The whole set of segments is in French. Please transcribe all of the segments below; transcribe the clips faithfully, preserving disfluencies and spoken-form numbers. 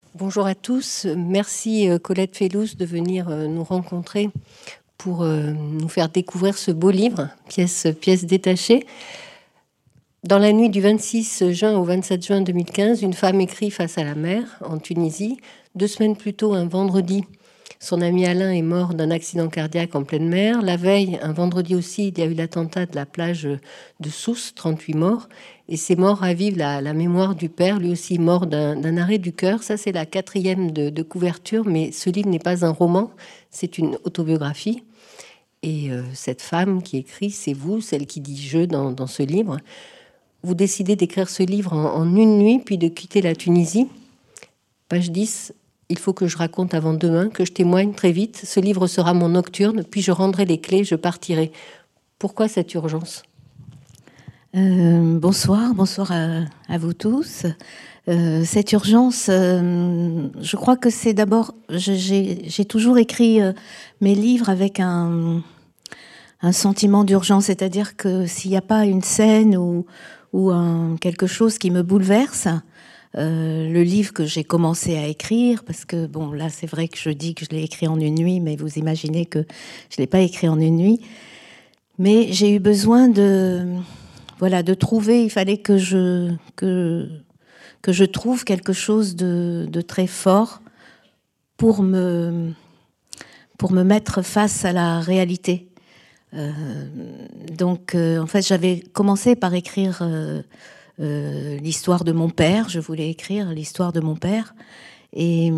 Bonjour à tous. Merci Colette Fellous de venir nous rencontrer pour nous faire découvrir ce beau livre, pièce, pièce détachée. Dans la nuit du vingt-six juin au vingt-sept juin deux mille quinze, une femme écrit face à la mer en Tunisie. Deux semaines plus tôt, un vendredi, son ami Alain est mort d'un accident cardiaque en pleine mer. La veille, un vendredi aussi, il y a eu l'attentat de la plage de Sousse, trente-huit morts. Et ces morts ravivent la, la mémoire du père, lui aussi mort d'un arrêt du cœur. Ça, c'est la quatrième de, de couverture, mais ce livre n'est pas un roman, c'est une autobiographie. Et euh, cette femme qui écrit, c'est vous, celle qui dit « je » dans, dans ce livre. Vous décidez d'écrire ce livre en, en une nuit, puis de quitter la Tunisie. Page dix, il faut que je raconte avant demain, que je témoigne très vite. Ce livre sera mon nocturne, puis je rendrai les clés, je partirai. Pourquoi cette urgence ? Euh, bonsoir, bonsoir à, à vous tous. Euh, cette urgence, euh, je crois que c'est d'abord, j'ai toujours écrit euh, mes livres avec un, un sentiment d'urgence, c'est-à-dire que s'il n'y a pas une scène ou, ou un, quelque chose qui me bouleverse, euh, le livre que j'ai commencé à écrire, parce que bon, là c'est vrai que je dis que je l'ai écrit en une nuit, mais vous imaginez que je ne l'ai pas écrit en une nuit, mais j'ai eu besoin de... Voilà, de trouver, il fallait que je, que, que je trouve quelque chose de, de très fort pour me, pour me mettre face à la réalité. Euh, donc, euh, en fait, j'avais commencé par écrire euh, euh, l'histoire de mon père. Je voulais écrire l'histoire de mon père. Et,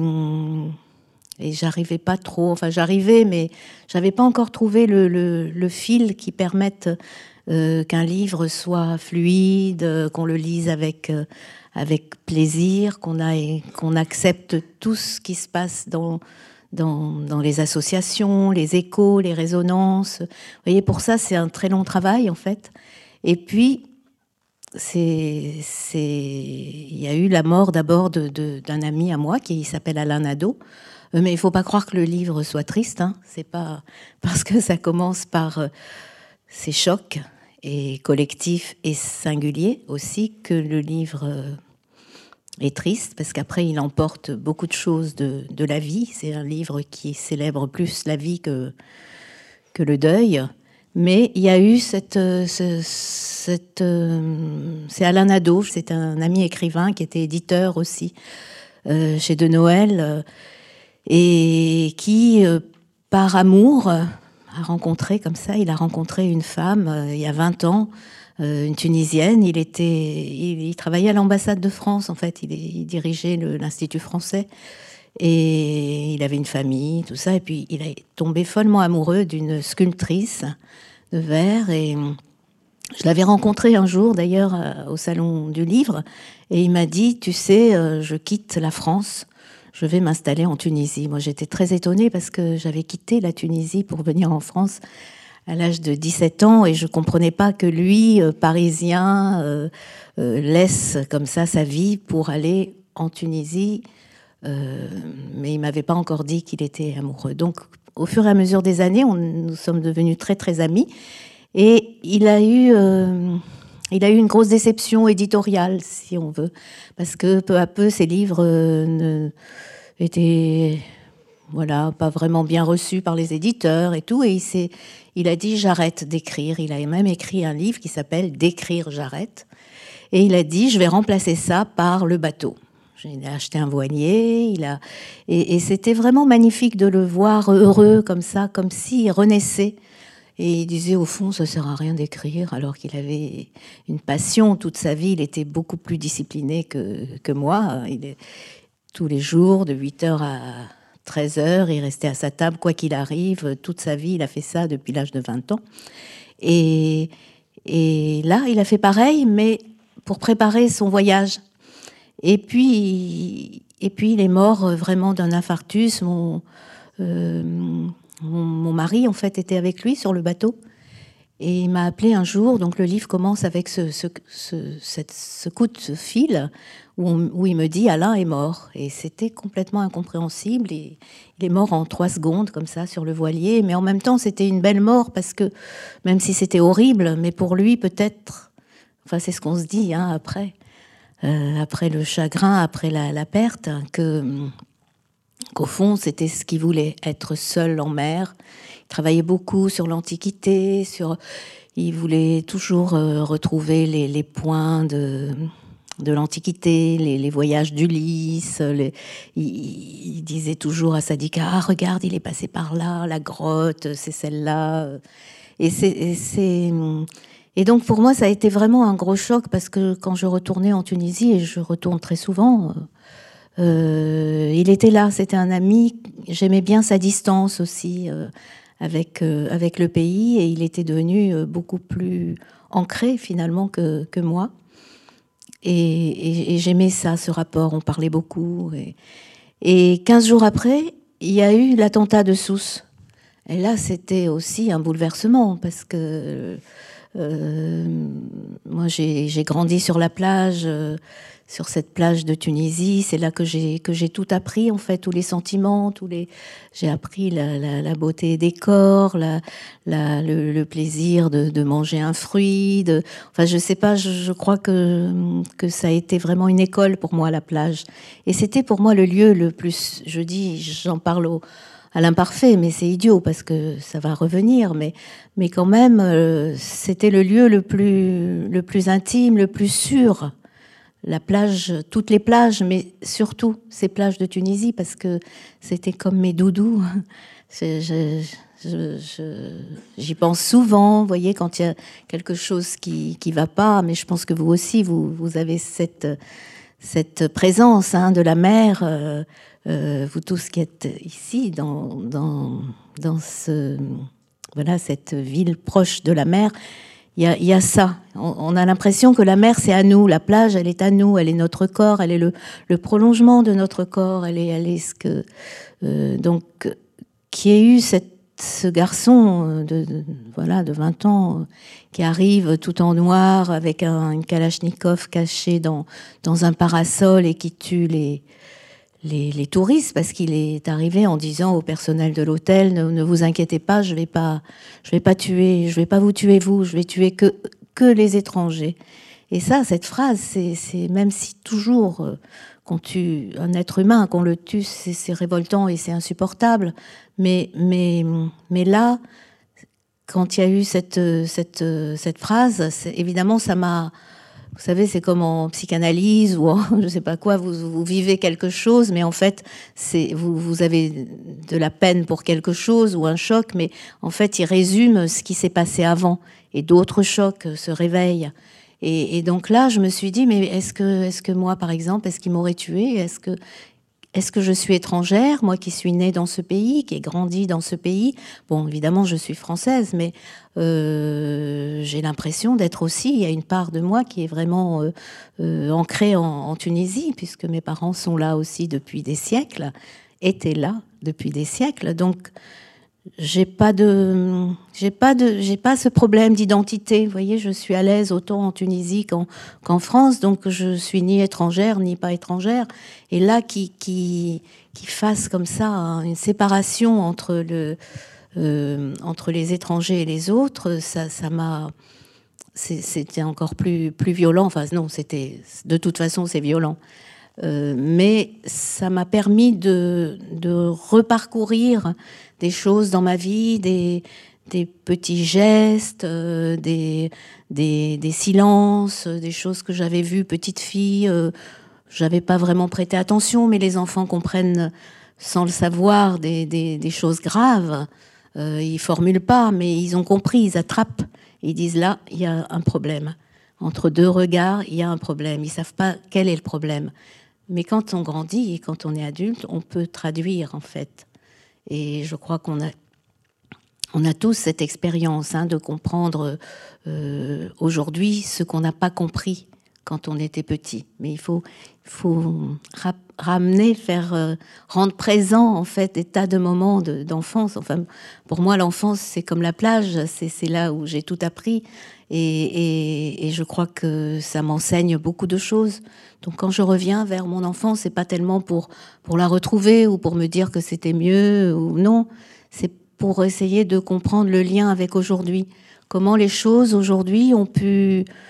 et j'arrivais pas trop... Enfin, j'arrivais, mais j'avais pas encore trouvé le, le, le fil qui permette... Euh, qu'un livre soit fluide, euh, qu'on le lise avec, euh, avec plaisir, qu'on qu'on accepte tout ce qui se passe dans, dans, dans les associations, les échos, les résonances. Vous voyez, pour ça, c'est un très long travail, en fait. Et puis, c'est, c'est... il y a eu la mort d'abord de, de, d'un ami à moi qui s'appelle Alain Nadeau. Mais il ne faut pas croire que le livre soit triste. Hein. C'est pas parce que ça commence par... Euh, ces chocs, et collectifs et singuliers aussi, que le livre est triste, parce qu'après il emporte beaucoup de choses de, de la vie. C'est un livre qui célèbre plus la vie que, que le deuil. Mais il y a eu cette... Ce, cette c'est Alain Nadeau, c'est un ami écrivain qui était éditeur aussi euh, chez De Noël, euh, et qui, euh, par amour... a rencontré comme ça, il a rencontré une femme euh, il y a vingt ans, euh, une Tunisienne. Il était, il, il travaillait à l'ambassade de France, en fait. Il, il dirigeait l'Institut français et il avait une famille, tout ça. Et puis il est tombé follement amoureux d'une sculptrice de verre. Et je l'avais rencontré un jour, d'ailleurs, au salon du livre, et il m'a dit, tu sais, euh, je quitte la France. Je vais m'installer en Tunisie. Moi, j'étais très étonnée parce que j'avais quitté la Tunisie pour venir en France à l'âge de dix-sept ans et je ne comprenais pas que lui, euh, parisien, euh, euh, laisse comme ça sa vie pour aller en Tunisie. Euh, mais il ne m'avait pas encore dit qu'il était amoureux. Donc, au fur et à mesure des années, on, nous sommes devenus très, très amis. Et il a eu... Euh, Il a eu une grosse déception éditoriale, si on veut, parce que peu à peu, ses livres euh, ne, étaient voilà, pas vraiment bien reçus par les éditeurs et tout. Et il, il a dit « j'arrête d'écrire ». Il a même écrit un livre qui s'appelle « D'écrire, j'arrête ». Et il a dit « je vais remplacer ça par le bateau ». Il a acheté un voilier, il a... et, et c'était vraiment magnifique de le voir heureux comme ça, comme s'il renaissait. Et il disait, au fond, ça ne sert à rien d'écrire, alors qu'il avait une passion toute sa vie. Il était beaucoup plus discipliné que, que moi. Il est, tous les jours, de huit heures à treize heures, il restait à sa table, quoi qu'il arrive. Toute sa vie, il a fait ça depuis l'âge de vingt ans. Et, et là, il a fait pareil, mais pour préparer son voyage. Et puis, et puis il est mort vraiment d'un infarctus. Mon... Euh, Mon, mon mari, en fait, était avec lui sur le bateau. Et il m'a appelé un jour. Donc, le livre commence avec ce, ce, ce, cette, ce coup de fil où, on, où il me dit « Alain est mort ». Et c'était complètement incompréhensible. Et il est mort en trois secondes, comme ça, sur le voilier. Mais en même temps, c'était une belle mort parce que, même si c'était horrible, mais pour lui, peut-être... Enfin, c'est ce qu'on se dit hein, après. euh, après le chagrin, après la, la perte, que qu'au fond, c'était ce qu'il voulait, être seul en mer. Il travaillait beaucoup sur l'Antiquité, sur... il voulait toujours euh, retrouver les, les points de, de l'Antiquité, les, les voyages d'Ulysse. Les... Il, il disait toujours à Sadika, ah, regarde, il est passé par là, la grotte, c'est celle-là. Et, c'est, et, c'est... et donc, pour moi, ça a été vraiment un gros choc, parce que quand je retournais en Tunisie, et je retourne très souvent... Euh, il était là, c'était un ami. J'aimais bien sa distance aussi euh, avec, euh, avec le pays, et il était devenu euh, beaucoup plus ancré finalement que, que moi. Et, et, et j'aimais ça, ce rapport, on parlait beaucoup. Et, et quinze jours après, il y a eu l'attentat de Sousse. Et là, c'était aussi un bouleversement, parce que euh, moi, j'ai, j'ai grandi sur la plage... Euh, sur cette plage de Tunisie, c'est là que j'ai que j'ai tout appris en fait, tous les sentiments, tous les j'ai appris la, la, la beauté des corps, la, la, le, le plaisir de, de manger un fruit, de, enfin je sais pas, je, je crois que que ça a été vraiment une école pour moi, la plage, et c'était pour moi le lieu le plus, je dis, j'en parle au à l'imparfait, mais c'est idiot parce que ça va revenir, mais mais quand même euh, c'était le lieu le plus le plus intime, le plus sûr. La plage, toutes les plages, mais surtout ces plages de Tunisie, parce que c'était comme mes doudous. Je, je, je, je, j'y pense souvent, vous voyez, quand il y a quelque chose qui qui va pas, mais je pense que vous aussi, vous, vous avez cette, cette présence hein, de la mer, euh, euh, vous tous qui êtes ici, dans, dans, dans ce, voilà, cette ville proche de la mer. Il y a, il y a ça. On, on a l'impression que la mer, c'est à nous. La plage, elle est à nous. Elle est notre corps. Elle est le, le prolongement de notre corps. Elle est, elle est ce que... Euh, donc, qui ait eu cette, ce garçon de, de, voilà, de vingt ans qui arrive tout en noir avec un, une kalachnikov cachée dans, dans un parasol et qui tue les... Les, les touristes, parce qu'il est arrivé en disant au personnel de l'hôtel, ne, ne vous inquiétez pas, je vais pas, je vais pas tuer, je vais pas vous tuer vous, je vais tuer que que les étrangers. Et ça, cette phrase, c'est, c'est même si toujours euh, qu'on tue un être humain, qu'on le tue, c'est, c'est révoltant et c'est insupportable. Mais mais mais là, quand il y a eu cette cette cette phrase, c'est, évidemment, ça m'a Vous savez, c'est comme en psychanalyse ou en je sais pas quoi, vous, vous vivez quelque chose, mais en fait, c'est, vous, vous avez de la peine pour quelque chose ou un choc, mais en fait, il résume ce qui s'est passé avant et d'autres chocs se réveillent. Et, et donc là, je me suis dit, mais est-ce que, est-ce que moi, par exemple, est-ce qu'il m'aurait tué ? Est-ce que, est-ce que je suis étrangère, moi qui suis née dans ce pays, qui ai grandi dans ce pays ? Bon, évidemment, je suis française, mais euh, j'ai l'impression d'être aussi, il y a une part de moi qui est vraiment euh, euh, ancrée en, en Tunisie, puisque mes parents sont là aussi depuis des siècles, étaient là depuis des siècles. Donc, j'ai pas de, j'ai pas de, j'ai pas ce problème d'identité. Vous voyez, je suis à l'aise autant en Tunisie qu'en, qu'en France, donc je suis ni étrangère ni pas étrangère. Et là, qui, qui, qui fasse comme ça hein, une séparation entre le, euh, entre les étrangers et les autres, ça, ça m'a, c'est, c'était encore plus, plus violent. Enfin, non, c'était, de toute façon, c'est violent. Euh, mais ça m'a permis de, de reparcourir des choses dans ma vie, des, des petits gestes, euh, des, des, des silences, des choses que j'avais vues petite fille. Euh, j'avais pas vraiment prêté attention, mais les enfants comprennent sans le savoir des, des, des choses graves. Euh, ils formulent pas, mais ils ont compris, ils attrapent. Ils disent là, il y a un problème. Entre deux regards, il y a un problème. Ils savent pas quel est le problème. Mais quand on grandit et quand on est adulte, on peut traduire, en fait. Et je crois qu'on a, on a tous cette expérience hein, de comprendre euh, aujourd'hui ce qu'on n'a pas compris quand on était petit. Mais il faut, il faut ra- ramener, faire euh, rendre présent, en fait, des tas de moments de, d'enfance. Enfin, pour moi, l'enfance, c'est comme la plage. C'est, c'est là où j'ai tout appris. Et, et, et je crois que ça m'enseigne beaucoup de choses. Donc quand je reviens vers mon enfance, c'est pas tellement pour, pour la retrouver ou pour me dire que c'était mieux ou non. C'est pour essayer de comprendre le lien avec aujourd'hui. Comment les choses aujourd'hui ont pu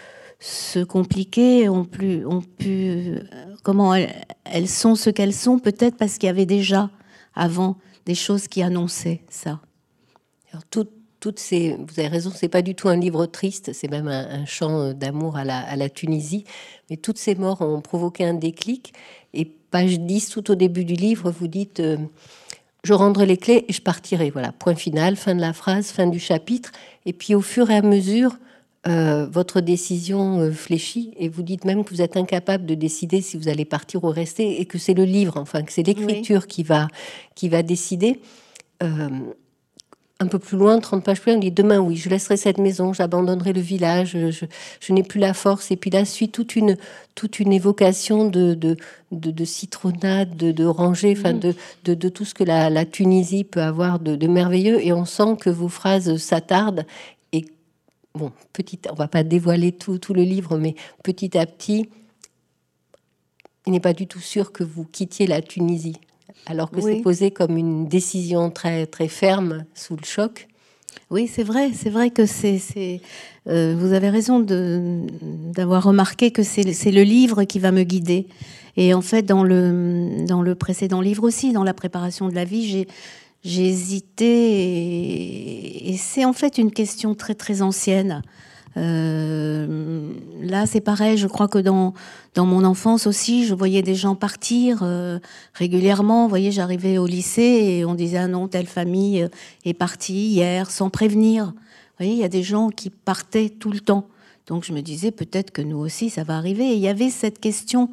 se compliquer, ont, plus, ont pu... Comment elles, elles sont ce qu'elles sont, peut-être parce qu'il y avait déjà, avant, des choses qui annonçaient ça. Alors, tout, toutes ces, vous avez raison, c'est pas du tout un livre triste, c'est même un, un chant d'amour à la, à la Tunisie. Mais toutes ces morts ont provoqué un déclic. Et page dix, tout au début du livre, vous dites euh, je rendrai les clés et je partirai. Voilà, point final, fin de la phrase, fin du chapitre. Et puis au fur et à mesure, euh, votre décision euh, fléchit et vous dites même que vous êtes incapable de décider si vous allez partir ou rester et que c'est le livre, enfin que c'est l'écriture oui. qui va qui va décider. Euh, un peu plus loin, trente pages plus loin, on dit demain, oui, je laisserai cette maison, j'abandonnerai le village, je, je n'ai plus la force. Et puis là suit toute une, toute une évocation de, de, de, de citronnade, de, d'oranger, enfin, mmh. de, de, de tout ce que la, la Tunisie peut avoir de, de merveilleux. Et on sent que vos phrases s'attardent. Et bon, petit, on ne va pas dévoiler tout, tout le livre, mais petit à petit, il n'est pas du tout sûr que vous quittiez la Tunisie. Alors que oui. c'est posé comme une décision très, très ferme sous le choc. Oui, c'est vrai, c'est vrai que c'est... c'est euh, vous avez raison de, d'avoir remarqué que c'est, c'est le livre qui va me guider. Et en fait, dans le, dans le précédent livre aussi, dans la préparation de la vie, j'ai, j'ai hésité. Et, et c'est en fait une question très, très ancienne. Euh, là, c'est pareil. Je crois que dans dans mon enfance aussi, je voyais des gens partir euh, régulièrement. Vous voyez, j'arrivais au lycée et on disait ah non, telle famille est partie hier sans prévenir. Vous voyez, il y a des gens qui partaient tout le temps. Donc je me disais peut-être que nous aussi ça va arriver. Et il y avait cette question.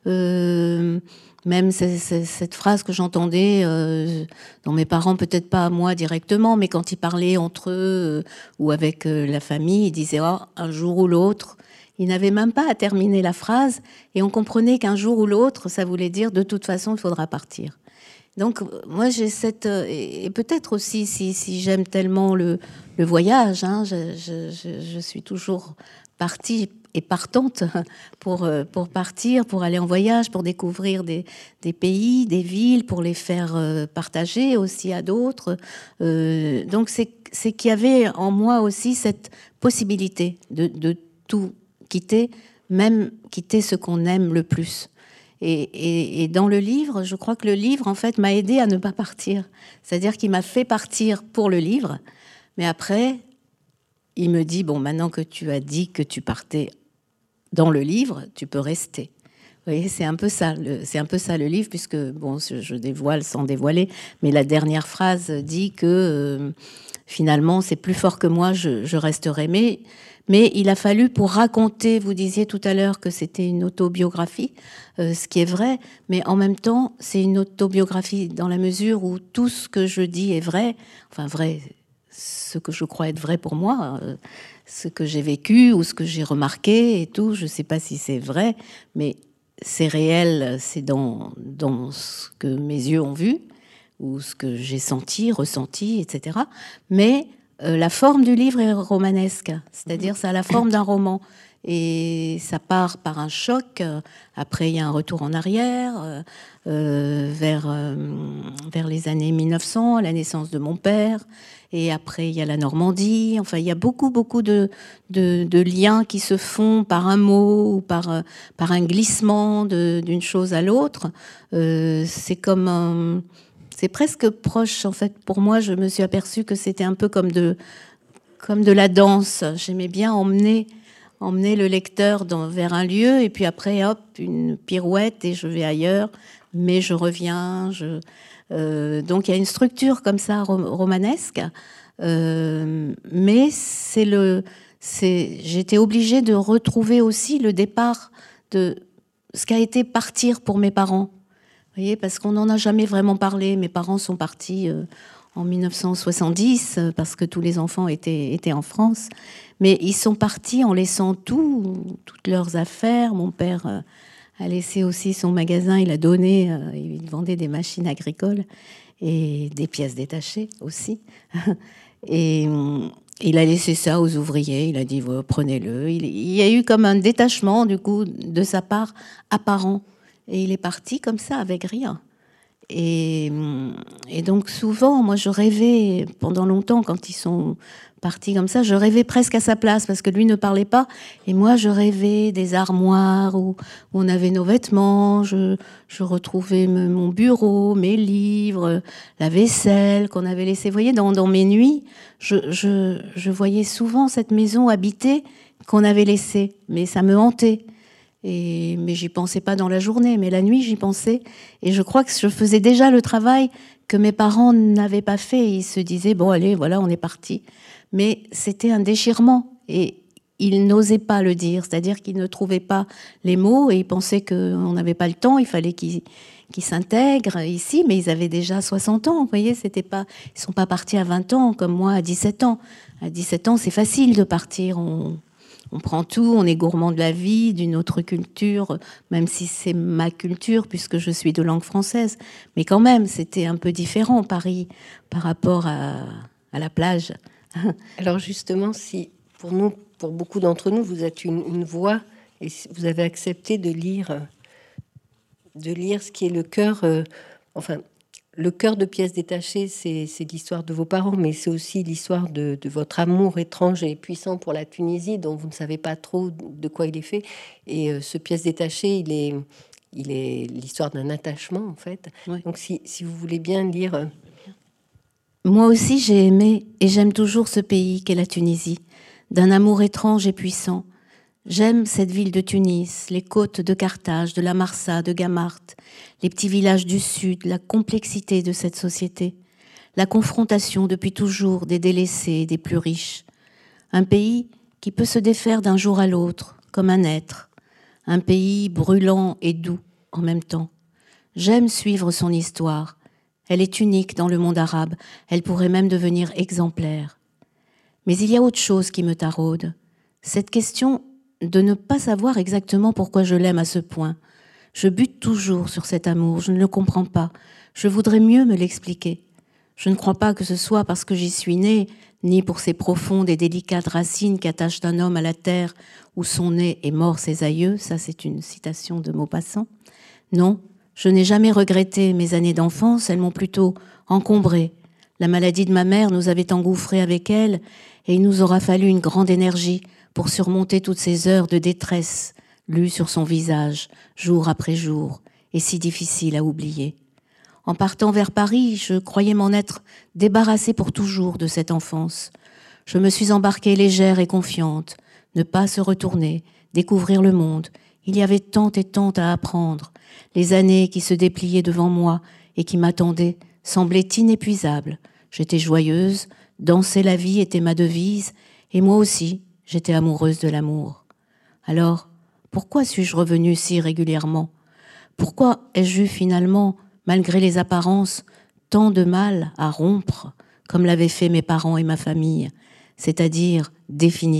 Euh, Même c'est, c'est, cette phrase que j'entendais euh, dans mes parents, peut-être pas à moi directement, mais quand ils parlaient entre eux euh, ou avec euh, la famille, ils disaient oh, un jour ou l'autre. Ils n'avaient même pas à terminer la phrase et on comprenait qu'un jour ou l'autre, ça voulait dire de toute façon, il faudra partir. Donc moi j'ai cette et peut-être aussi si, si j'aime tellement le, le voyage, hein, je, je, je, je suis toujours partie et partante pour, pour partir, pour aller en voyage, pour découvrir des, des pays, des villes, pour les faire partager aussi à d'autres. Euh, donc c'est, c'est qu'il y avait en moi aussi cette possibilité de, de tout quitter, même quitter ce qu'on aime le plus. Et, et, et dans le livre, je crois que le livre, en fait, m'a aidé à ne pas partir. C'est-à-dire qu'il m'a fait partir pour le livre, mais après, il me dit, bon, maintenant que tu as dit que tu partais dans le livre, tu peux rester. Vous voyez, c'est un peu ça, le, c'est un peu ça le livre, puisque, bon, je dévoile sans dévoiler, mais la dernière phrase dit que, euh, finalement, c'est plus fort que moi, je, je resterai. Mais, mais il a fallu pour raconter, vous disiez tout à l'heure que c'était une autobiographie, euh, ce qui est vrai, mais en même temps, c'est une autobiographie dans la mesure où tout ce que je dis est vrai, enfin vrai, ce que je crois être vrai pour moi, euh, ce que j'ai vécu ou ce que j'ai remarqué et tout, je ne sais pas si c'est vrai, mais c'est réel, c'est dans, dans ce que mes yeux ont vu, ou ce que j'ai senti, ressenti, et cetera. Mais euh, la forme du livre est romanesque, c'est-à-dire ça a la forme d'un roman. Et ça part par un choc. Après, il y a un retour en arrière, euh, vers, euh, vers les années mille neuf cents, la naissance de mon père. Et après, il y a la Normandie. Enfin, il y a beaucoup, beaucoup de, de, de liens qui se font par un mot ou par, par un glissement de, d'une chose à l'autre. Euh, c'est comme un, c'est presque proche, en fait. Pour moi, je me suis aperçue que c'était un peu comme de, comme de la danse. J'aimais bien emmener... emmener le lecteur dans, vers un lieu, et puis après, hop, une pirouette, et je vais ailleurs, mais je reviens. Je, euh, donc, il y a une structure comme ça, rom- romanesque, euh, mais c'est le, c'est, j'étais obligée de retrouver aussi le départ de ce qu'a été partir pour mes parents. Vous voyez, parce qu'on n'en a jamais vraiment parlé. Mes parents sont partis... Euh, en mille neuf cent soixante-dix, parce que tous les enfants étaient, étaient en France. Mais ils sont partis en laissant tout, toutes leurs affaires. Mon père a laissé aussi son magasin, il a donné, il vendait des machines agricoles et des pièces détachées aussi. Et il a laissé ça aux ouvriers, il a dit oh, prenez-le. Il, il y a eu comme un détachement du coup de sa part apparent. Et il est parti comme ça, avec rien. Et, et donc souvent, moi je rêvais pendant longtemps quand ils sont parti comme ça. Je rêvais presque à sa place parce que lui ne parlait pas. Et moi, je rêvais des armoires où, où on avait nos vêtements. Je, je retrouvais me, mon bureau, mes livres, la vaisselle qu'on avait laissée. Vous voyez, dans, dans mes nuits, je, je, je voyais souvent cette maison habitée qu'on avait laissée. Mais ça me hantait. Et, mais j'y pensais pas dans la journée. Mais la nuit, j'y pensais. Et je crois que je faisais déjà le travail que mes parents n'avaient pas fait. Ils se disaient, bon, allez, voilà, on est parti. Mais c'était un déchirement et ils n'osaient pas le dire, c'est-à-dire qu'ils ne trouvaient pas les mots et ils pensaient qu'on n'avait pas le temps, il fallait qu'ils, qu'ils s'intègrent ici, mais ils avaient déjà soixante ans, vous voyez, c'était pas, ils ne sont pas partis à vingt ans comme moi à dix-sept ans. À dix-sept ans, c'est facile de partir, on, on prend tout, on est gourmand de la vie, d'une autre culture, même si c'est ma culture puisque je suis de langue française, mais quand même, c'était un peu différent, Paris, par rapport à, à la plage. Alors justement, si pour nous, pour beaucoup d'entre nous, vous êtes une, une voix et vous avez accepté de lire, de lire ce qui est le cœur, euh, enfin, le cœur de Pièces détachées, c'est, c'est l'histoire de vos parents, mais c'est aussi l'histoire de, de votre amour étrange et puissant pour la Tunisie, dont vous ne savez pas trop de quoi il est fait. Et euh, ce Pièces détachées, il est, il est l'histoire d'un attachement, en fait. Oui. Donc, si, si vous voulez bien lire... Euh, Moi aussi, j'ai aimé et j'aime toujours ce pays qu'est la Tunisie, d'un amour étrange et puissant. J'aime cette ville de Tunis, les côtes de Carthage, de la Marsa, de Gamarte, les petits villages du sud, la complexité de cette société, la confrontation depuis toujours des délaissés et des plus riches. Un pays qui peut se défaire d'un jour à l'autre, comme un être. Un pays brûlant et doux en même temps. J'aime suivre son histoire. Elle est unique dans le monde arabe, elle pourrait même devenir exemplaire. Mais il y a autre chose qui me taraude. Cette question de ne pas savoir exactement pourquoi je l'aime à ce point. Je bute toujours sur cet amour, je ne le comprends pas. Je voudrais mieux me l'expliquer. Je ne crois pas que ce soit parce que j'y suis née, ni pour ces profondes et délicates racines qu'attachent un homme à la terre où sont nés et morts ses aïeux. Ça, c'est une citation de Maupassant. Non. Je n'ai jamais regretté mes années d'enfance, elles m'ont plutôt encombrée. La maladie de ma mère nous avait engouffrés avec elle et il nous aura fallu une grande énergie pour surmonter toutes ces heures de détresse lues sur son visage, jour après jour, et si difficiles à oublier. En partant vers Paris, je croyais m'en être débarrassée pour toujours de cette enfance. Je me suis embarquée légère et confiante, ne pas se retourner, découvrir le monde. Il y avait tant et tant à apprendre. Les années qui se dépliaient devant moi et qui m'attendaient semblaient inépuisables. J'étais joyeuse, danser la vie était ma devise, et moi aussi, j'étais amoureuse de l'amour. Alors, pourquoi suis-je revenue si régulièrement ? Pourquoi ai-je eu finalement, malgré les apparences, tant de mal à rompre, comme l'avaient fait mes parents et ma famille, c'est-à-dire définitivement ?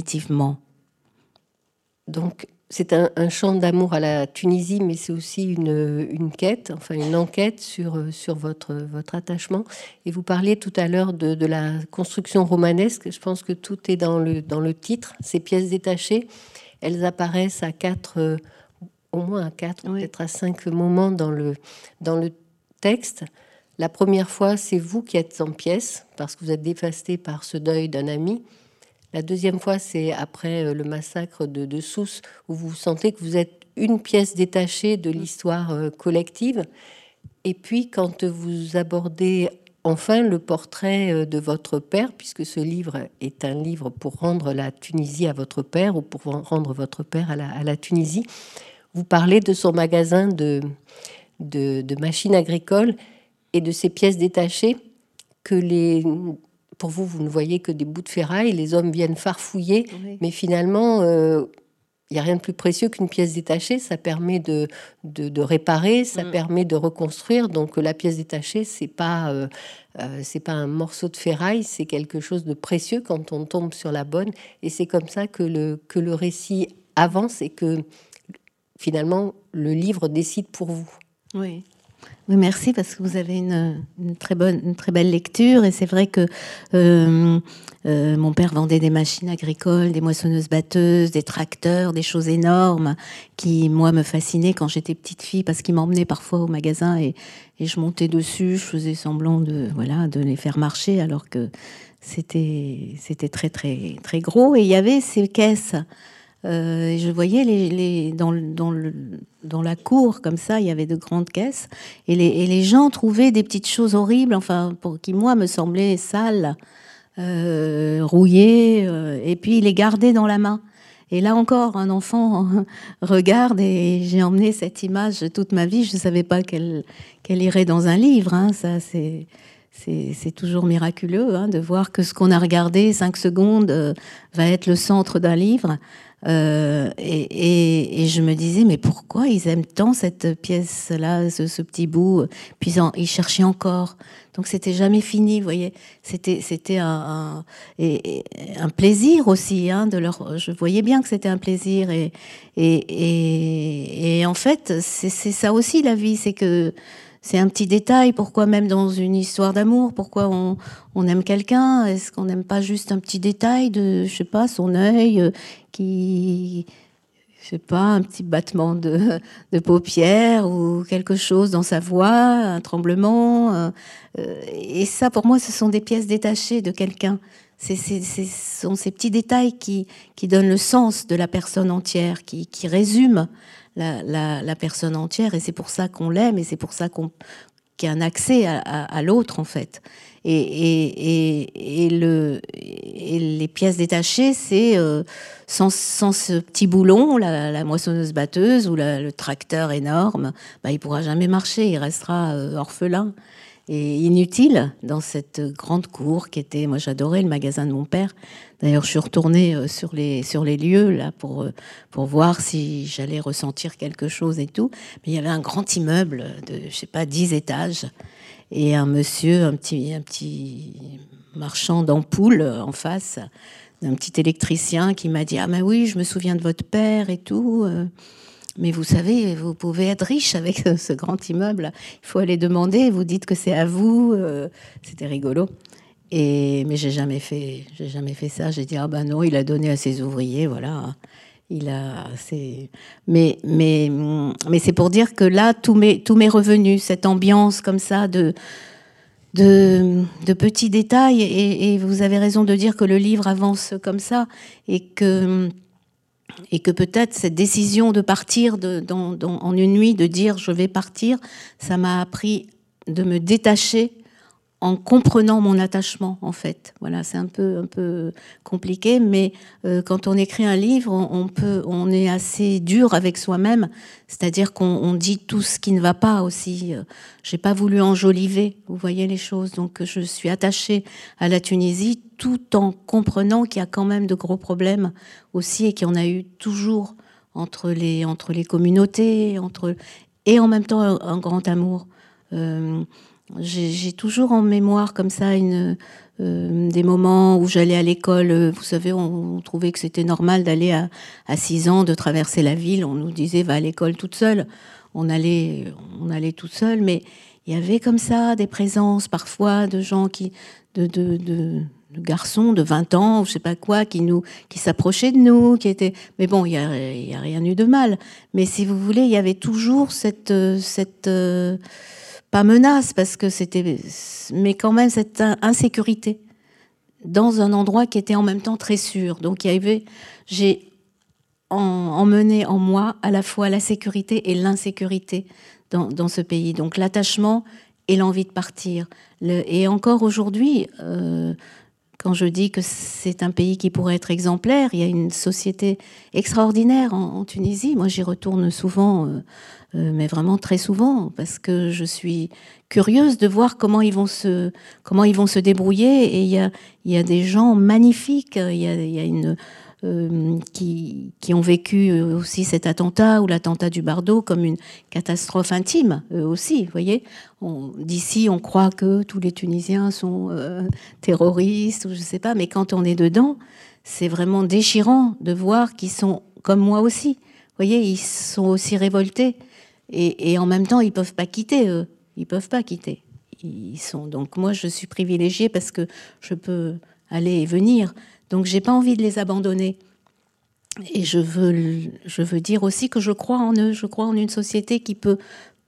Donc, c'est un, un chant d'amour à la Tunisie, mais c'est aussi une, une quête, enfin une enquête sur, sur votre, votre attachement. Et vous parliez tout à l'heure de, de la construction romanesque. Je pense que tout est dans le, dans le titre. Ces pièces détachées, elles apparaissent à quatre, euh, au moins à quatre, oui. peut-être à cinq moments dans le, dans le texte. La première fois, c'est vous qui êtes en pièces, parce que vous êtes dévasté par ce deuil d'un ami. La deuxième fois, c'est après le massacre de, de Sousse, où vous sentez que vous êtes une pièce détachée de l'histoire collective. Et puis, quand vous abordez enfin le portrait de votre père, puisque ce livre est un livre pour rendre la Tunisie à votre père, ou pour rendre votre père à la, à la Tunisie, vous parlez de son magasin de, de, de machines agricoles et de ces pièces détachées que les... Pour vous, vous ne voyez que des bouts de ferraille, les hommes viennent farfouiller, oui. mais finalement, il euh, n'y a rien de plus précieux qu'une pièce détachée. Ça permet de, de, de réparer, ça mm. permet de reconstruire. Donc la pièce détachée, c'est pas, euh, euh, c'est pas un morceau de ferraille, c'est quelque chose de précieux quand on tombe sur la bonne. Et c'est comme ça que le, que le récit avance et que finalement, le livre décide pour vous. Oui. Oui, merci, parce que vous avez une, une, très bonne, une très belle lecture. Et c'est vrai que euh, euh, mon père vendait des machines agricoles, des moissonneuses-batteuses, des tracteurs, des choses énormes qui, moi, me fascinaient quand j'étais petite fille, parce qu'il m'emmenait parfois au magasin et, et je montais dessus, je faisais semblant de, voilà, de les faire marcher, alors que c'était, c'était très, très, très gros. Et il y avait ces caisses. Euh, et je voyais les, les, dans, le, dans, le, dans la cour, comme ça, il y avait de grandes caisses. Et les, et les gens trouvaient des petites choses horribles, enfin, pour, qui, moi, me semblaient sales, euh, rouillées. Euh, et puis, ils les gardaient dans la main. Et là encore, un enfant regarde, et j'ai emmené cette image toute ma vie. Je ne savais pas qu'elle, qu'elle irait dans un livre. Hein. Ça, c'est... C'est, c'est toujours miraculeux hein, de voir que ce qu'on a regardé cinq secondes euh, va être le centre d'un livre. Euh, et, et, et je me disais, mais pourquoi ils aiment tant cette pièce-là, ce, ce petit bout? Puis en, ils cherchaient encore. Donc c'était jamais fini, vous voyez. C'était, c'était un, un, et, et un plaisir aussi. Hein, de leur, je voyais bien que c'était un plaisir. Et, et, et, et en fait, c'est, c'est ça aussi la vie, c'est que c'est un petit détail. Pourquoi même dans une histoire d'amour, pourquoi on, on aime quelqu'un? Est-ce qu'on n'aime pas juste un petit détail de, je sais pas, son œil euh, qui, je sais pas, un petit battement de, de paupières ou quelque chose dans sa voix, un tremblement. Euh, et ça, pour moi, ce sont des pièces détachées de quelqu'un. C'est, c'est, c'est, ce sont ces petits détails qui, qui donnent le sens de la personne entière, qui, qui résument La, la, la personne entière, et c'est pour ça qu'on l'aime, et c'est pour ça qu'on, qu'il y a un accès à, à, à l'autre, en fait. Et, et, et, et, le, et les pièces détachées, c'est euh, sans, sans ce petit boulon, la, la moissonneuse-batteuse ou la, le tracteur énorme, bah, il ne pourra jamais marcher, il restera euh, orphelin et inutile dans cette grande cour qui était... Moi, j'adorais le magasin de mon père. D'ailleurs, je suis retournée sur les, sur les lieux là, pour, pour voir si j'allais ressentir quelque chose et tout. Mais il y avait un grand immeuble de, je sais pas, dix étages. Et un monsieur, un petit, un petit marchand d'ampoules en face, un petit électricien qui m'a dit « Ah ben oui, je me souviens de votre père et tout. Mais vous savez, vous pouvez être riche avec ce grand immeuble. Il faut aller demander, vous dites que c'est à vous. » C'était rigolo. Et, mais j'ai jamais fait, j'ai jamais fait ça. J'ai dit ah ben non, il a donné à ses ouvriers, voilà. Il a, c'est, mais mais mais c'est pour dire que là, tout m'est tout m'est revenu, cette ambiance comme ça de de, de petits détails. Et, et vous avez raison de dire que le livre avance comme ça, et que et que peut-être cette décision de partir de, dans, dans, en une nuit, de dire je vais partir, ça m'a appris de me détacher en comprenant mon attachement, en fait. Voilà, c'est un peu, un peu compliqué, mais euh, quand on écrit un livre, on, on, peut, on est assez dur avec soi-même, c'est-à-dire qu'on on dit tout ce qui ne va pas aussi. J'ai pas voulu enjoliver, vous voyez les choses, donc je suis attachée à la Tunisie tout en comprenant qu'il y a quand même de gros problèmes aussi, et qu'il y en a eu toujours entre les, entre les communautés, entre, et en même temps un, un grand amour. Euh, J'ai, j'ai toujours en mémoire comme ça une, euh, des moments où j'allais à l'école. Vous savez, on, on trouvait que c'était normal d'aller à, à six ans, de traverser la ville. On nous disait va à l'école toute seule. On allait, on allait toute seule, mais il y avait comme ça des présences parfois de gens qui, de, de, de, de garçons de vingt ans, ou je sais pas quoi, qui nous, qui s'approchaient de nous, qui étaient. Mais bon, il y a, il y a rien eu de mal. Mais si vous voulez, il y avait toujours cette, cette euh, pas menace, parce que c'était, mais quand même cette insécurité dans un endroit qui était en même temps très sûr. Donc il y avait, j'ai emmené en moi à la fois la sécurité et l'insécurité dans, dans ce pays. Donc l'attachement et l'envie de partir. Le, et encore aujourd'hui, euh, quand je dis que c'est un pays qui pourrait être exemplaire, il y a une société extraordinaire en, en Tunisie. Moi, j'y retourne souvent. Euh, Euh, mais vraiment très souvent, parce que je suis curieuse de voir comment ils vont se, comment ils vont se débrouiller. Et il y a, il y a des gens magnifiques, il y a, il y a une, euh, qui, qui ont vécu aussi cet attentat ou l'attentat du Bardo comme une catastrophe intime, eux aussi, vous voyez. On, d'ici, on croit que tous les Tunisiens sont euh, terroristes, ou je sais pas, mais quand on est dedans, c'est vraiment déchirant de voir qu'ils sont comme moi aussi. Vous voyez, ils sont aussi révoltés. Et, et en même temps, ils peuvent pas quitter, eux. Ils peuvent pas quitter. Ils sont... Donc moi, je suis privilégiée parce que je peux aller et venir. Donc j'ai pas envie de les abandonner. Et je veux, je veux dire aussi que je crois en eux. Je crois en une société qui peut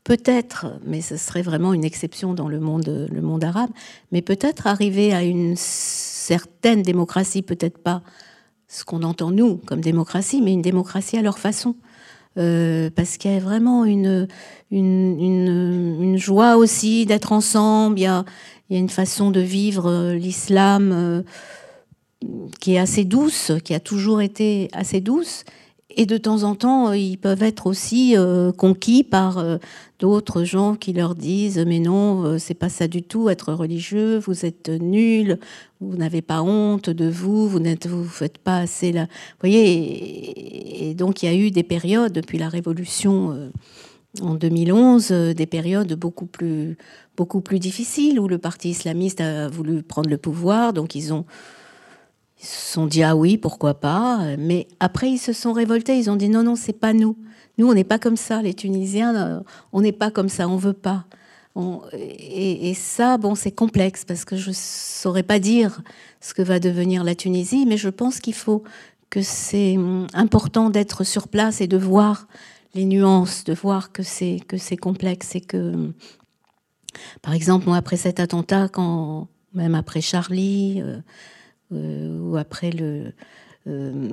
peut-être, mais ce serait vraiment une exception dans le monde, le monde arabe, mais peut-être arriver à une certaine démocratie, peut-être pas ce qu'on entend nous comme démocratie, mais une démocratie à leur façon. Euh, parce qu'il y a vraiment une, une, une, une joie aussi d'être ensemble, il y a, il y a une façon de vivre euh, l'islam euh, qui est assez douce, qui a toujours été assez douce, et de temps en temps, ils peuvent être aussi euh, conquis par euh, d'autres gens qui leur disent « mais non, euh, c'est pas ça du tout, être religieux, vous êtes nuls, vous n'avez pas honte de vous, vous n'êtes, vous faites pas assez là. » Vous voyez, et, et donc il y a eu des périodes, depuis la Révolution euh, en deux mille onze, euh, des périodes beaucoup plus, beaucoup plus difficiles, où le parti islamiste a voulu prendre le pouvoir, donc ils ont Ils se sont dit, ah oui, pourquoi pas. Mais après, ils se sont révoltés. Ils ont dit, non, non, c'est pas nous. Nous, on n'est pas comme ça. Les Tunisiens, on n'est pas comme ça. On veut pas. On... Et, et ça, bon, c'est complexe parce que je saurais pas dire ce que va devenir la Tunisie. Mais je pense qu'il faut que c'est important d'être sur place et de voir les nuances, de voir que c'est, que c'est complexe et que, par exemple, moi, après cet attentat, quand, même après Charlie, euh, Euh, ou après le, euh,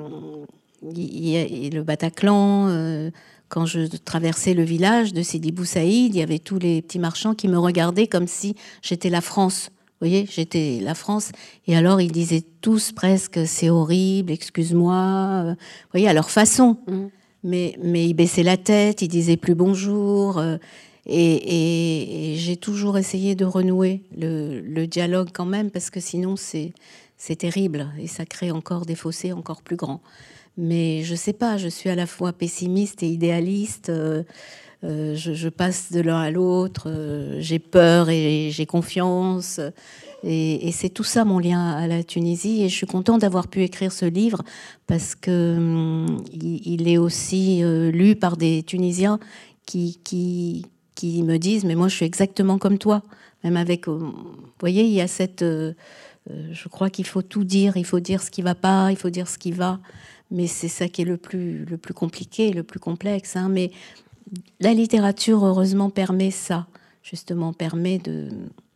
y a, le Bataclan, euh, quand je traversais le village de Sidi Bou Saïd, il y avait tous les petits marchands qui me regardaient comme si j'étais la France. Vous voyez, j'étais la France. Et alors, ils disaient tous presque, c'est horrible, excuse-moi. Vous voyez, à leur façon. Mmh. Mais, mais ils baissaient la tête, ils disaient plus bonjour. Euh, et, et, et j'ai toujours essayé de renouer le, le dialogue quand même, parce que sinon, c'est... c'est terrible et ça crée encore des fossés encore plus grands. Mais je sais pas, je suis à la fois pessimiste et idéaliste. Euh, euh, je, je passe de l'un à l'autre. Euh, j'ai peur et j'ai confiance. Et, et c'est tout ça mon lien à la Tunisie. Et je suis contente d'avoir pu écrire ce livre parce que hum, il, il est aussi euh, lu par des Tunisiens qui, qui, qui me disent, mais moi je suis exactement comme toi. Même avec, euh, vous voyez, il y a cette... Euh, Euh, je crois qu'il faut tout dire, il faut dire ce qui ne va pas, il faut dire ce qui va, mais c'est ça qui est le plus, le plus compliqué, le plus complexe. Hein. Mais la littérature, heureusement, permet ça, justement, permet de,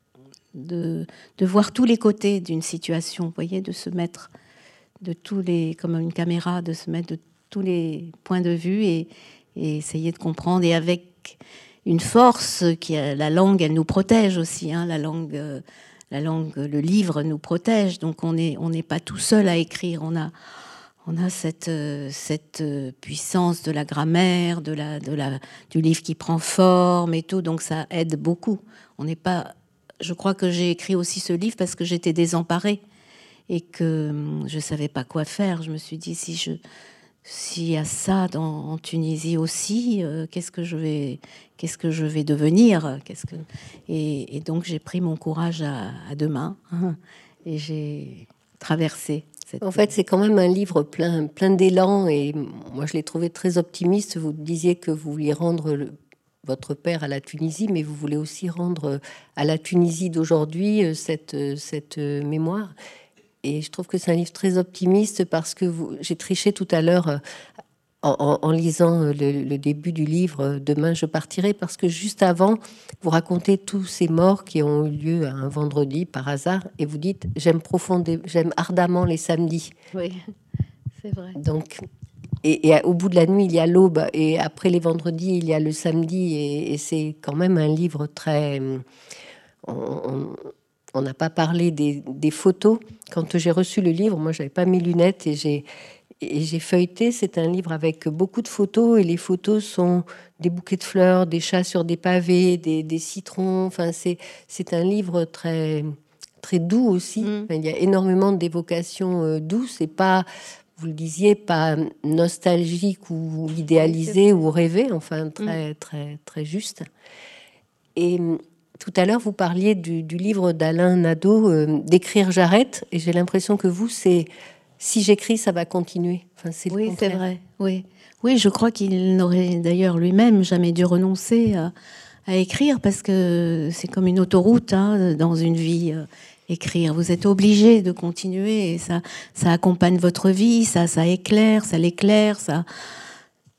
de, de voir tous les côtés d'une situation, vous voyez, de se mettre de tous les, comme une caméra, de se mettre de tous les points de vue et, et essayer de comprendre, et avec une force qui est la langue, elle nous protège aussi, hein, la langue... Euh, La langue, le livre nous protège, donc on n'est on n'est pas tout seul à écrire. On a, on a cette, cette puissance de la grammaire, de la, de la, du livre qui prend forme et tout, donc ça aide beaucoup. On n'est pas. Je crois que j'ai écrit aussi ce livre parce que j'étais désemparée et que je savais pas quoi faire. Je me suis dit, si je s'il y a ça dans, en Tunisie aussi, euh, qu'est-ce que je vais, qu'est-ce que je vais devenir, qu'est-ce que... Et, et donc j'ai pris mon courage à, à deux mains hein, et j'ai traversé. Cette... En fait, c'est quand même un livre plein, plein d'élan et moi je l'ai trouvé très optimiste. Vous disiez que vous vouliez rendre le, votre père à la Tunisie, mais vous voulez aussi rendre à la Tunisie d'aujourd'hui cette, cette mémoire. Et je trouve que c'est un livre très optimiste parce que vous, j'ai triché tout à l'heure en, en, en lisant le, le début du livre « Demain, je partirai » parce que juste avant, vous racontez tous ces morts qui ont eu lieu un vendredi par hasard et vous dites « J'aime profondément, j'aime ardemment les samedis ». Oui, c'est vrai. Donc, et, et au bout de la nuit, il y a l'aube et après les vendredis, il y a le samedi et, et c'est quand même un livre très... On, on, On n'a pas parlé des, des photos. Quand j'ai reçu le livre, moi, j'avais pas mes lunettes et j'ai, et j'ai feuilleté. C'est un livre avec beaucoup de photos et les photos sont des bouquets de fleurs, des chats sur des pavés, des, des citrons. Enfin, c'est, c'est un livre très, très doux aussi. Mmh. Enfin, il y a énormément d'évocations euh, douces et pas, vous le disiez, pas nostalgique ou idéalisé ou rêvé. Enfin, très, mmh. très, très juste. Et tout à l'heure, vous parliez du, du livre d'Alain Nadeau, euh, d'écrire j'arrête, et j'ai l'impression que vous, c'est si j'écris, ça va continuer. Enfin, c'est oui, c'est vrai. Oui, oui, je crois qu'il n'aurait d'ailleurs lui-même jamais dû renoncer à, à écrire parce que c'est comme une autoroute hein, dans une vie. Euh, écrire, vous êtes obligé de continuer. Et ça, ça accompagne votre vie, ça, ça éclaire, ça l'éclaire, ça.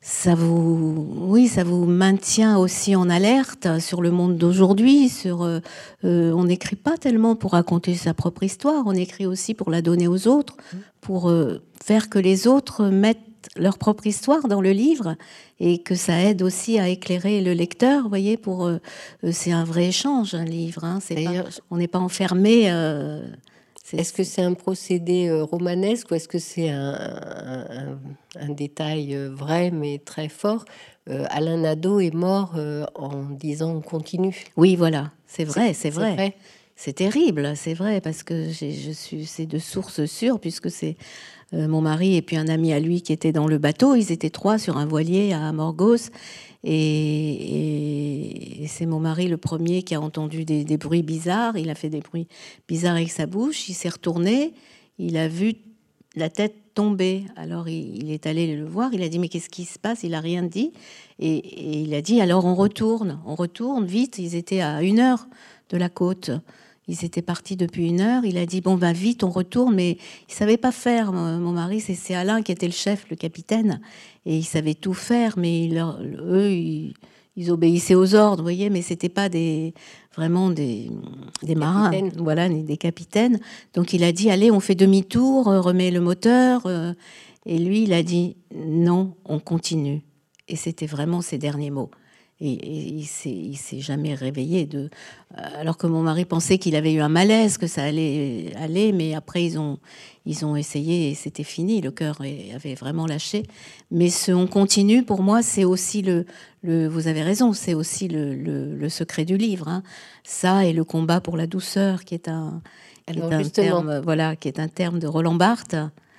ça vous, oui, ça vous maintient aussi en alerte sur le monde d'aujourd'hui. Sur, euh, euh, on n'écrit pas tellement pour raconter sa propre histoire, on écrit aussi pour la donner aux autres, pour euh, faire que les autres mettent leur propre histoire dans le livre et que ça aide aussi à éclairer le lecteur. Vous voyez, pour euh, c'est un vrai échange, un livre. Hein, c'est pas, on n'est pas enfermé. Euh, Est-ce que c'est un procédé euh, romanesque ou est-ce que c'est un, un, un détail euh, vrai mais très fort? euh, Alain Nadeau est mort euh, en disant on continue. Oui, voilà, c'est vrai, c'est, c'est vrai. vrai. C'est terrible, c'est vrai, parce que j'ai, je suis, c'est de sources sûres, puisque c'est euh, mon mari et puis un ami à lui qui étaient dans le bateau. Ils étaient trois sur un voilier à Morgos. Et, et, et c'est mon mari le premier qui a entendu des, des bruits bizarres. Il a fait des bruits bizarres avec sa bouche. Il s'est retourné. Il a vu la tête tomber. Alors il, il est allé le voir. Il a dit mais qu'est-ce qui se passe? Il a rien dit. Et, et il a dit alors on retourne. On retourne vite. Ils étaient à une heure de la côte. Ils étaient partis depuis une heure. Il a dit bon ben vite on retourne. Mais il savait pas faire. Mon mari, c'est, c'est Alain qui était le chef, le capitaine. Et ils savaient tout faire, mais ils, eux, ils, ils obéissaient aux ordres, vous voyez, mais c'était pas des, vraiment des, des marins, Capitaine. voilà, des capitaines. Donc il a dit, allez, on fait demi-tour, remet le moteur. Euh, et lui, il a dit, non, on continue. Et c'était vraiment ses derniers mots. Et, et il s'est, il s'est jamais réveillé de. Alors que mon mari pensait qu'il avait eu un malaise, que ça allait aller, mais après ils ont, ils ont essayé et c'était fini. Le cœur avait vraiment lâché. Mais ce on continue, pour moi, c'est aussi le, le. Vous avez raison, c'est aussi le, le, le secret du livre. Hein. Ça et le combat pour la douceur, qui est un, qui est un terme, voilà, qui est un terme de Roland Barthes.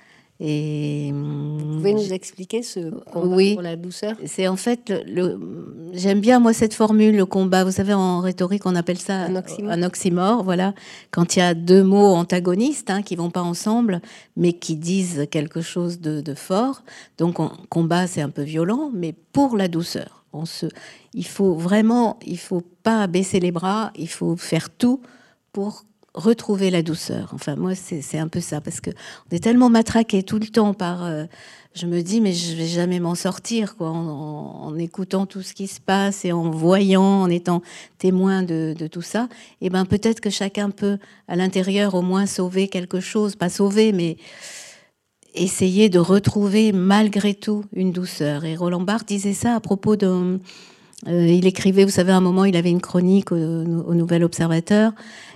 Et vous pouvez nous expliquer ce combat oui, pour la douceur? C'est en fait, le, le, j'aime bien moi cette formule, le combat. Vous savez, en rhétorique, on appelle ça un oxymore. Un oxymore, voilà. Quand il y a deux mots antagonistes hein, qui vont pas ensemble, mais qui disent quelque chose de, de fort. Donc, on, combat, c'est un peu violent, mais pour la douceur. On se, il faut vraiment, il faut pas baisser les bras. Il faut faire tout pour retrouver la douceur. Enfin, moi, c'est, c'est un peu ça, parce que on est tellement matraqué tout le temps par... Euh, je me dis, mais je vais jamais m'en sortir, quoi, en, en, en écoutant tout ce qui se passe et en voyant, en étant témoin de, de tout ça. Et ben, peut-être que chacun peut, à l'intérieur, au moins sauver quelque chose. Pas sauver, mais essayer de retrouver, malgré tout, une douceur. Et Roland Barthes disait ça à propos de... Euh, il écrivait, vous savez, à un moment, il avait une chronique au, au Nouvel Observateur.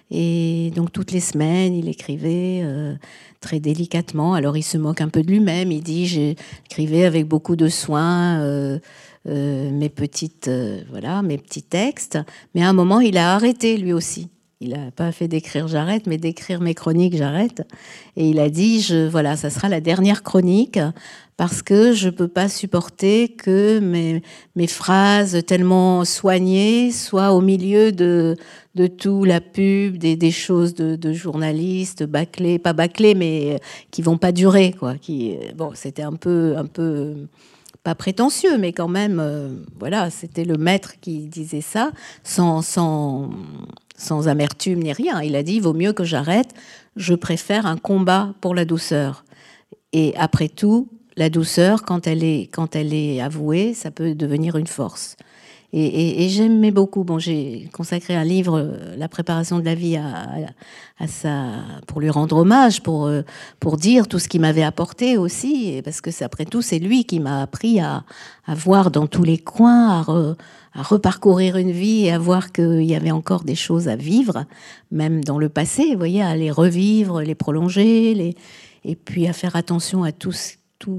Et donc, toutes les semaines, il écrivait euh, très délicatement. Alors, il se moque un peu de lui-même. Il dit, j'écrivais avec beaucoup de soin euh, euh, mes petites, euh, voilà, mes petits textes. Mais à un moment, il a arrêté, lui aussi. Il n'a pas fait d'écrire j'arrête, mais d'écrire mes chroniques j'arrête. Et il a dit, je, voilà, ça sera la dernière chronique parce que je ne peux pas supporter que mes, mes phrases tellement soignées soient au milieu de, de tout, la pub, des, des choses de, de journalistes bâclés, pas bâclés, mais qui ne vont pas durer, quoi. Qui, bon, c'était un peu... Un peu pas prétentieux, mais quand même, euh, voilà, c'était le maître qui disait ça, sans, sans, sans amertume ni rien. Il a dit, il vaut mieux que j'arrête, je préfère un combat pour la douceur. Et après tout, la douceur, quand elle est, quand elle est avouée, ça peut devenir une force. Et, et, et j'aimais beaucoup. Bon, j'ai consacré un livre, La préparation de la vie, à, à, à ça, pour lui rendre hommage, pour, pour dire tout ce qu'il m'avait apporté aussi, parce que c'est, après tout, c'est lui qui m'a appris à, à voir dans tous les coins, à, re, à reparcourir une vie et à voir qu'il y avait encore des choses à vivre, même dans le passé, vous voyez, à les revivre, les prolonger, les, et puis à faire attention à tout, tout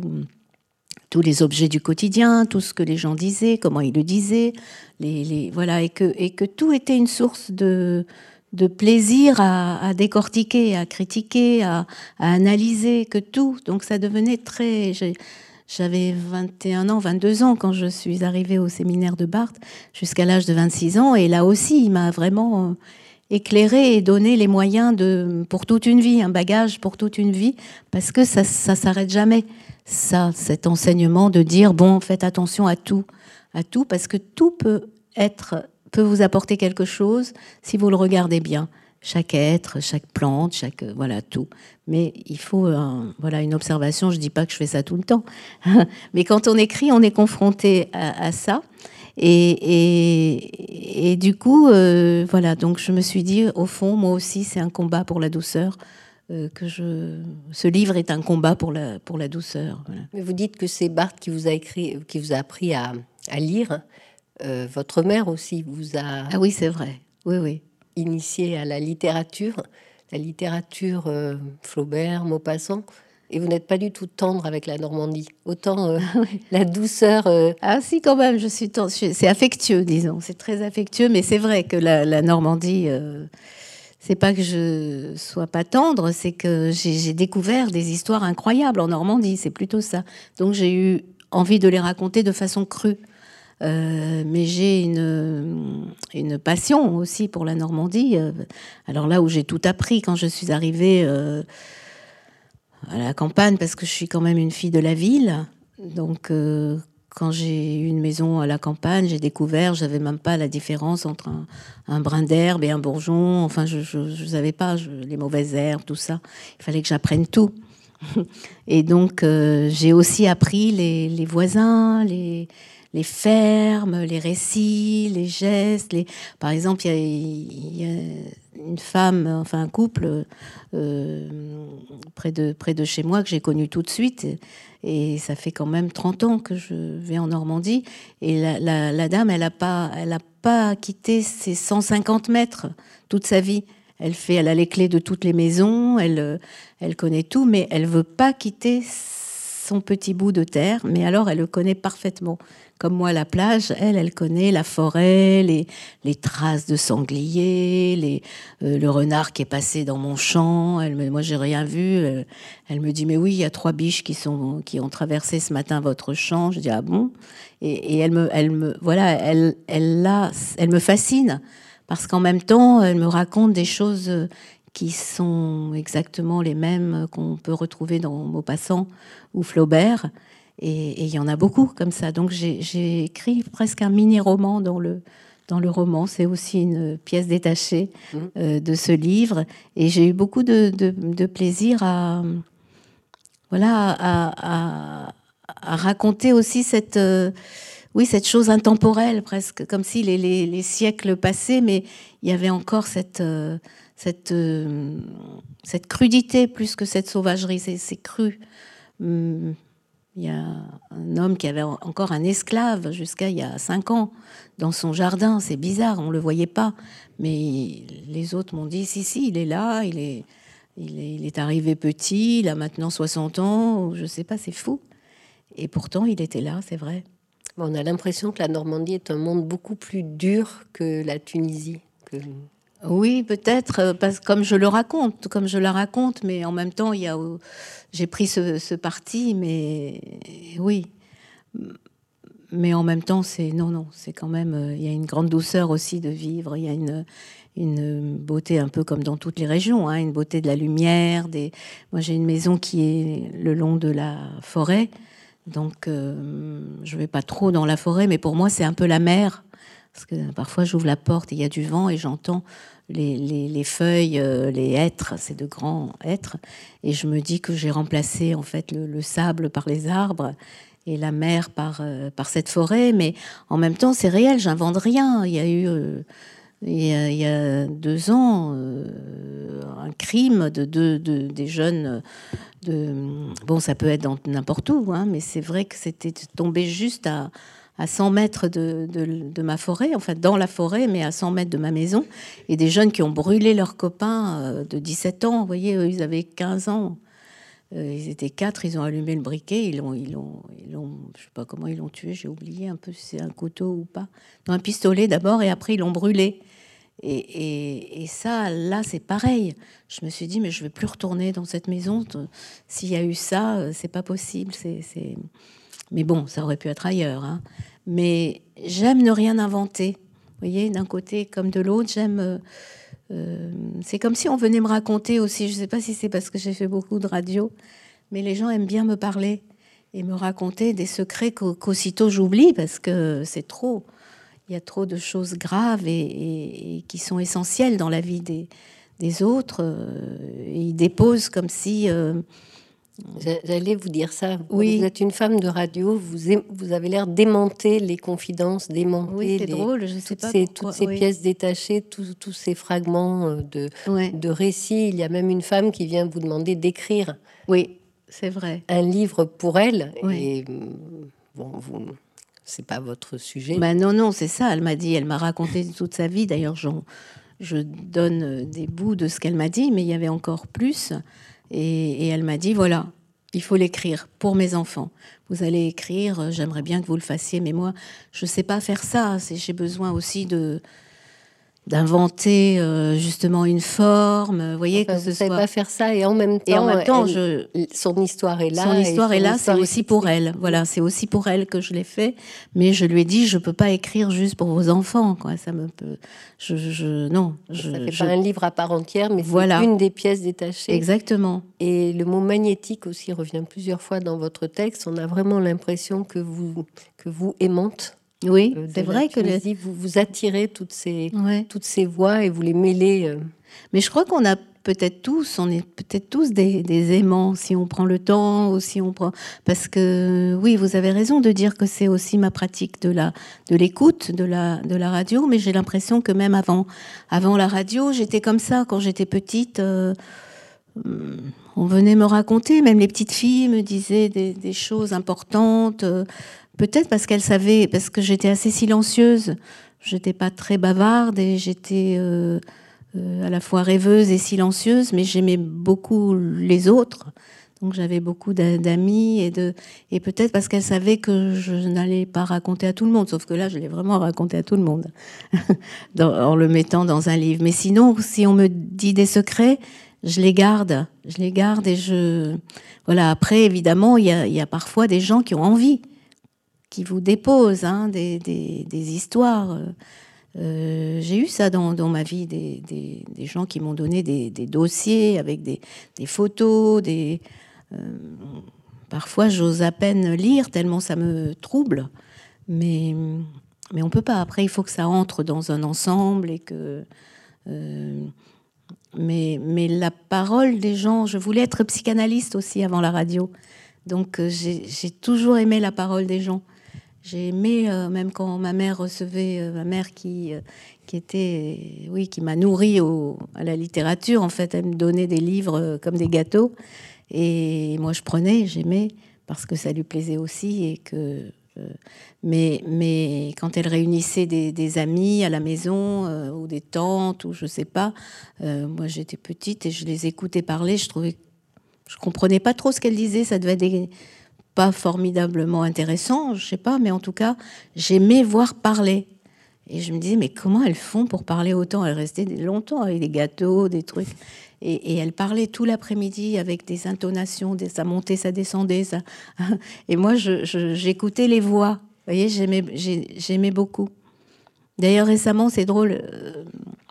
tous les objets du quotidien, tout ce que les gens disaient, comment ils le disaient, les, les, voilà, et que, et que tout était une source de, de plaisir à, à décortiquer, à critiquer, à, à analyser, que tout. Donc ça devenait très... J'ai, j'avais vingt et un ans, vingt-deux ans quand je suis arrivée au séminaire de Barthes, jusqu'à l'âge de vingt-six ans, et là aussi, il m'a vraiment éclairé et donné les moyens de, pour toute une vie, un bagage pour toute une vie, parce que ça ne s'arrête jamais. Ça, cet enseignement de dire, bon, faites attention à tout, à tout, parce que tout peut être, peut vous apporter quelque chose si vous le regardez bien. chaque être, chaque plante, chaque voilà tout. Mais il faut un, voilà une observation. Je dis pas que je fais ça tout le temps, mais quand on écrit, on est confronté à, à ça. Et, et, et du coup, euh, voilà. Donc je me suis dit, au fond, moi aussi, c'est un combat pour la douceur. Euh, que je, ce livre est un combat pour la pour la douceur. Voilà. Mais vous dites que c'est Barthes qui vous a écrit, qui vous a appris à, à lire. Euh, votre mère aussi vous a. Ah oui, c'est vrai. Oui, oui. Initié à la littérature, la littérature euh, Flaubert, Maupassant, et vous n'êtes pas du tout tendre avec la Normandie. Autant euh, ah oui. la douceur. Euh... Ah si, quand même, je suis tendre. C'est affectueux, disons. C'est très affectueux, mais c'est vrai que la, la Normandie, euh, c'est pas que je sois pas tendre, c'est que j'ai découvert des histoires incroyables en Normandie. C'est plutôt ça. Donc j'ai eu envie de les raconter de façon crue. Euh, mais j'ai une, une passion aussi pour la Normandie. Alors là où j'ai tout appris quand je suis arrivée euh, à la campagne, parce que je suis quand même une fille de la ville. Donc euh, quand j'ai eu une maison à la campagne, j'ai découvert, je n'avais même pas la différence entre un, un brin d'herbe et un bourgeon. Enfin, je ne savais pas je, les mauvaises herbes, tout ça. Il fallait que j'apprenne tout. Et donc euh, j'ai aussi appris les, les voisins, les... les fermes, les récits, les gestes. Les... Par exemple, il y, y a une femme, enfin un couple euh, près, de, près de chez moi que j'ai connu tout de suite. Et ça fait quand même trente ans que je vais en Normandie. Et la, la, la dame, elle n'a pas, elle a pas quitté ses cent cinquante mètres toute sa vie. Elle fait, elle a les clés de toutes les maisons, elle, elle connaît tout, mais elle veut pas quitter son petit bout de terre. Mais alors, elle le connaît parfaitement. Comme moi, la plage, elle, elle connaît la forêt, les, les traces de sangliers, les, euh, le renard qui est passé dans mon champ. Elle me, moi, j'ai rien vu. Elle, elle me dit, mais oui, il y a trois biches qui sont, qui ont traversé ce matin votre champ. Je dis, ah bon? Et, et elle me, elle me, voilà, elle, elle là, elle me fascine parce qu'en même temps, elle me raconte des choses qui sont exactement les mêmes qu'on peut retrouver dans Maupassant ou Flaubert. Et il y en a beaucoup comme ça. Donc j'ai écrit presque un mini-roman dans le, dans le roman. C'est aussi une pièce détachée mmh. euh, de ce livre. Et j'ai eu beaucoup de, de, de plaisir à, voilà, à, à, à raconter aussi cette, euh, oui, cette chose intemporelle, presque, comme si les, les, les siècles passaient, mais il y avait encore cette... Euh, cette, euh, cette crudité plus que cette sauvagerie. C'est cru. Hum, il y a un homme qui avait encore un esclave jusqu'à il y a cinq ans dans son jardin. C'est bizarre, on ne le voyait pas. Mais les autres m'ont dit, si, si, il est là, il est, il est, il est arrivé petit, il a maintenant soixante ans, je ne sais pas, c'est fou. Et pourtant, il était là, c'est vrai. On a l'impression que la Normandie est un monde beaucoup plus dur que la Tunisie. Que... Oui, peut-être, parce que comme je le raconte, comme je la raconte, mais en même temps, il y a, j'ai pris ce, ce parti, mais oui. Mais en même temps, c'est non, non, c'est quand même, il y a une grande douceur aussi de vivre. Il y a une, une beauté un peu comme dans toutes les régions, hein, une beauté de la lumière. Des... Moi, j'ai une maison qui est le long de la forêt, donc euh, je vais pas trop dans la forêt, mais pour moi, c'est un peu la mer. Parce que parfois, j'ouvre la porte et il y a du vent et j'entends les, les, les feuilles, euh, les hêtres, c'est de grands hêtres. Et je me dis que j'ai remplacé en fait le, le sable par les arbres et la mer par, euh, par cette forêt. Mais en même temps, c'est réel, j'invente rien. Il y a eu, euh, il, y a, il y a deux ans, euh, un crime de, de, de, des jeunes... De, bon, ça peut être dans n'importe où, hein, mais c'est vrai que c'était tombé juste à... à cent mètres de, de, de ma forêt, en fait, dans la forêt, mais à cent mètres de ma maison, et des jeunes qui ont brûlé leurs copains de dix-sept ans. Vous voyez, eux, ils avaient quinze ans. Euh, ils étaient quatre, ils ont allumé le briquet, ils l'ont, ils l'ont, ils l'ont, je sais pas comment ils l'ont tué, j'ai oublié un peu si c'est un couteau ou pas. Non, un pistolet d'abord, et après ils l'ont brûlé. Et, et, et ça, là, c'est pareil. Je me suis dit, mais je vais plus retourner dans cette maison. S'il y a eu ça, c'est pas possible. C'est... c'est... Mais bon, ça aurait pu être ailleurs. Hein. Mais j'aime ne rien inventer. Vous voyez, d'un côté comme de l'autre, j'aime... Euh, euh, c'est comme si on venait me raconter aussi. Je ne sais pas si c'est parce que j'ai fait beaucoup de radio, mais les gens aiment bien me parler et me raconter des secrets qu'aussitôt j'oublie parce que c'est trop. Il y a trop de choses graves et, et, et qui sont essentielles dans la vie des, des autres. Euh, et il dépose comme si... Euh, J'allais vous dire ça. Oui. Vous êtes une femme de radio, vous, aim- vous avez l'air d'aimanter les confidences, d'aimanter oui, c'est les, drôle, je sais toutes, pas ces, pourquoi, toutes ces oui. pièces détachées, tous, tous ces fragments euh, de, Ouais. de récits. Il y a même une femme qui vient vous demander d'écrire Oui, c'est vrai. un livre pour elle. Oui. Et bon, vous, c'est pas votre sujet. Ben non, non, c'est ça. Elle m'a dit, elle m'a raconté toute sa vie. D'ailleurs, j'en, je donne des bouts de ce qu'elle m'a dit, mais il y avait encore plus. Et, et elle m'a dit, voilà, il faut l'écrire pour mes enfants. Vous allez écrire, j'aimerais bien que vous le fassiez, mais moi, je ne sais pas faire ça. C'est, j'ai besoin aussi de, d'inventer euh, justement une forme. Vous voyez, Enfin, que vous ce ne savez soit... pas faire ça, et en même temps, Et en même temps, elle, je... son histoire est là. Son histoire et est son là, histoire c'est est aussi pour fixée. elle. Voilà, c'est aussi pour elle que je l'ai fait. Mais je lui ai dit, je peux pas écrire juste pour vos enfants, quoi. Ça me peut, je, je non. Je, Ça fait je... pas un livre à part entière, mais Voilà. c'est une des pièces détachées. Exactement. Et le mot magnétique aussi revient plusieurs fois dans votre texte. On a vraiment l'impression que vous que vous aimante. Oui, euh, c'est vrai que le... vous vous attirez toutes ces ouais. toutes ces voix et vous les mêlez. Euh... Mais je crois qu'on a peut-être tous, on est peut-être tous des, des aimants si on prend le temps ou si on prend, parce que oui, vous avez raison de dire que c'est aussi ma pratique de la de l'écoute de la de la radio, mais j'ai l'impression que même avant avant la radio, j'étais comme ça quand j'étais petite. Euh, on venait me raconter, même les petites filles me disaient des, des choses importantes. Euh, peut-être parce qu'elles savaient, parce que j'étais assez silencieuse. J'étais pas très bavarde et j'étais euh, euh, à la fois rêveuse et silencieuse, mais j'aimais beaucoup les autres. Donc j'avais beaucoup d'amis et de et peut-être parce qu'elle savait que je n'allais pas raconter à tout le monde, sauf que là je l'ai vraiment raconté à tout le monde dans, en le mettant dans un livre. Mais sinon, si on me dit des secrets, je les garde, je les garde et je voilà. Après évidemment, il y a, il y a parfois des gens qui ont envie, qui vous déposent hein, des, des, des histoires. Euh, j'ai eu ça dans, dans ma vie, des, des, des gens qui m'ont donné des, des dossiers avec des, des photos, des euh, parfois j'ose à peine lire tellement ça me trouble, mais mais on peut pas. Après, il faut que ça entre dans un ensemble et que euh, mais mais la parole des gens. Je voulais être psychanalyste aussi avant la radio, donc euh, j'ai, j'ai toujours aimé la parole des gens. J'ai aimé, euh, même quand ma mère recevait, euh, ma mère qui, euh, qui était, oui, qui m'a nourrie au, à la littérature. En fait, elle me donnait des livres euh, comme des gâteaux. Et moi, je prenais, j'aimais, parce que ça lui plaisait aussi. Et que, euh, mais, mais quand elle réunissait des, des amis à la maison, euh, ou des tantes, ou je sais pas, euh, moi, j'étais petite et je les écoutais parler. Je trouvais, je comprenais pas trop ce qu'elle disait. Ça devait être des... pas formidablement intéressant, je sais pas, mais en tout cas, j'aimais voir parler. Et je me disais, mais comment elles font pour parler autant? Elles restaient longtemps avec des gâteaux, des trucs. Et, et elles parlaient tout l'après-midi avec des intonations, des, ça montait, ça descendait. Ça... Et moi, je, je, j'écoutais les voix. Vous voyez, j'aimais, j'ai, j'aimais beaucoup. D'ailleurs, récemment, c'est drôle, euh,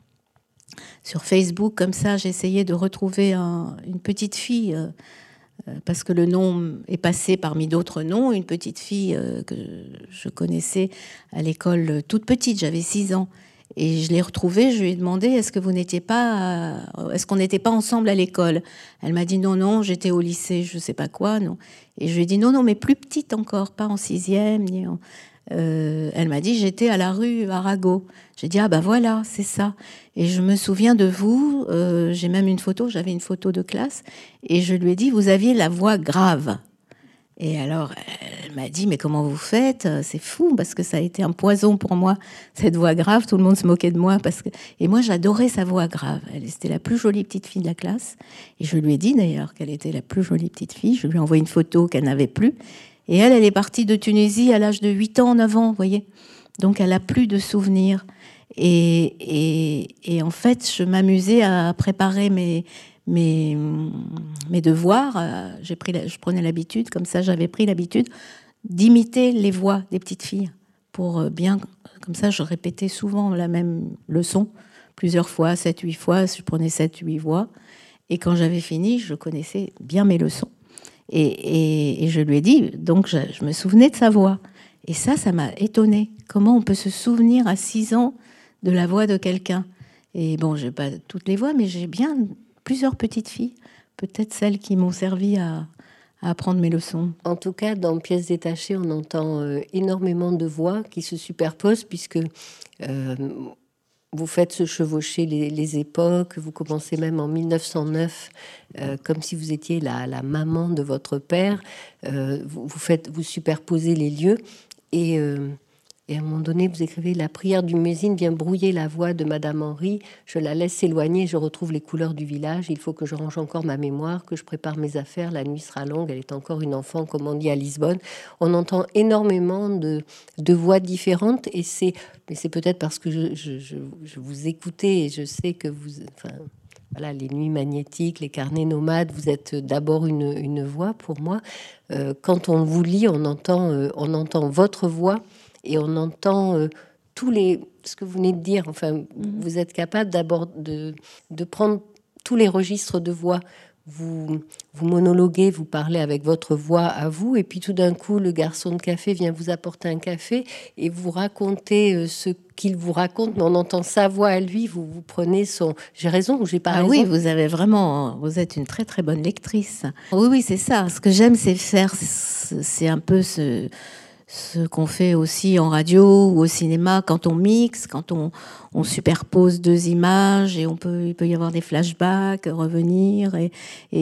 sur Facebook, comme ça, j'essayais de retrouver un, une petite fille... Euh, parce que le nom est passé parmi d'autres noms, une petite fille que je connaissais à l'école toute petite, j'avais six ans. Et je l'ai retrouvée, je lui ai demandé, est-ce que vous n'étiez pas, est-ce qu'on n'était pas ensemble à l'école? Elle m'a dit non, non, j'étais au lycée, je sais pas quoi, non. Et je lui ai dit non, non, mais plus petite encore, pas en sixième, ni en... Euh, elle m'a dit j'étais à la rue Arago. J'ai dit ah ben voilà, c'est ça. Et je me souviens de vous, euh, j'ai même une photo, j'avais une photo de classe, et je lui ai dit vous aviez la voix grave. Et alors elle m'a dit mais comment vous faites? C'est fou parce que ça a été un poison pour moi, cette voix grave. Tout le monde se moquait de moi parce que et moi j'adorais sa voix grave. Elle était la plus jolie petite fille de la classe, et je lui ai dit d'ailleurs qu'elle était la plus jolie petite fille. Je lui ai envoyé une photo qu'elle n'avait plus. Et elle, elle est partie de Tunisie à l'âge de huit ans, neuf ans, vous voyez. Donc, elle a plus de souvenirs. Et, et, et en fait, je m'amusais à préparer mes, mes, mes devoirs. J'ai pris, je prenais l'habitude, comme ça, j'avais pris l'habitude d'imiter les voix des petites filles. Pour bien, comme ça, je répétais souvent la même leçon, plusieurs fois, sept, huit fois. Je prenais sept, huit voix. Et quand j'avais fini, je connaissais bien mes leçons. Et, et, et je lui ai dit, donc je, je me souvenais de sa voix. Et ça, ça m'a étonnée. Comment on peut se souvenir à six ans de la voix de quelqu'un? Et bon, j'ai pas toutes les voix, mais j'ai bien plusieurs petites filles, peut-être celles qui m'ont servi à, à apprendre mes leçons. En tout cas, dans Pièces détachées, on entend euh, énormément de voix qui se superposent, puisque euh, vous faites se chevaucher les, les époques. Vous commencez même en mille neuf cent neuf, euh, comme si vous étiez la, la maman de votre père. Euh, vous, vous faites, vous superposez les lieux. Et, euh, et à un moment donné, vous écrivez « La prière du Mézine vient brouiller la voix de Madame Henry. Je la laisse s'éloigner, je retrouve les couleurs du village. Il faut que je range encore ma mémoire, que je prépare mes affaires. La nuit sera longue, elle est encore une enfant, comme on dit à Lisbonne. » On entend énormément de, de voix différentes. Et c'est, mais c'est peut-être parce que je, je, je, je vous écoutais et je sais que vous... Enfin, voilà, les nuits magnétiques, les carnets nomades, vous êtes d'abord une, une voix pour moi. Euh, quand on vous lit, on entend, euh, on entend votre voix. Et on entend euh, tous les, ce que vous venez de dire. Enfin, mmh. Vous êtes capable d'abord de, de prendre tous les registres de voix. Vous, vous monologuez, vous parlez avec votre voix à vous, et puis tout d'un coup, le garçon de café vient vous apporter un café et vous racontez euh, ce qu'il vous raconte, mais on entend sa voix à lui. Vous, vous prenez son... J'ai raison ou j'ai pas ah raison? Oui, vous avez vraiment... Vous êtes une très, très bonne lectrice. Oui, oui, c'est ça. Ce que j'aime, c'est faire... C'est un peu ce... ce qu'on fait aussi en radio ou au cinéma, quand on mixe, quand on, on superpose deux images, et on peut, il peut y avoir des flashbacks, revenir, et, et,